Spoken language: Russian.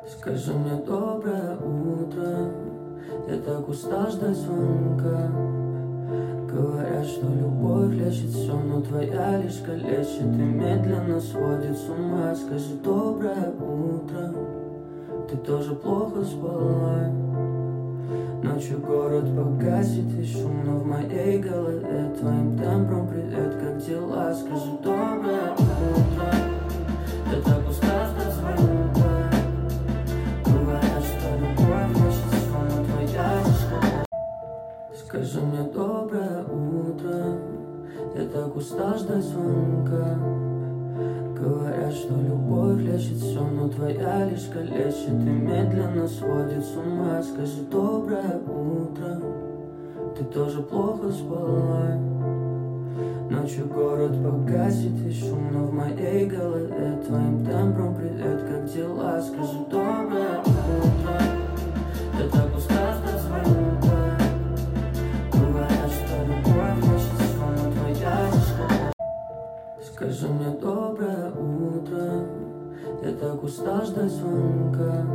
Скажи мне доброе утро, я так устал ждать звонка. Говорят, что любовь лечит все, но твоя лишь калечит и медленно сводит с ума. Скажи доброе утро, ты тоже плохо спала. Ночью город погасит и шумно в моей голове. Твоим темпом привет, как дела? Скажи доброе утро, я так устал ждать звонка. Говорят, что любовь лечит все, но твоя лишь калечит. Скажи мне доброе утро, я так устал ждать звонка. Говорят, что любовь лечит все, но твоя лишь калечит и медленно сводит с ума. Скажи доброе утро, ты тоже плохо спала. Ночью город погасит и шумно в моей голове. Твоим темпом привет, как дела? Скажи доброе утро, я так устал ждать звонка. Говорят, что любовь лечит все, но твоя лишь калечит. Скажи мне доброе утро, я так устал ждать звонка.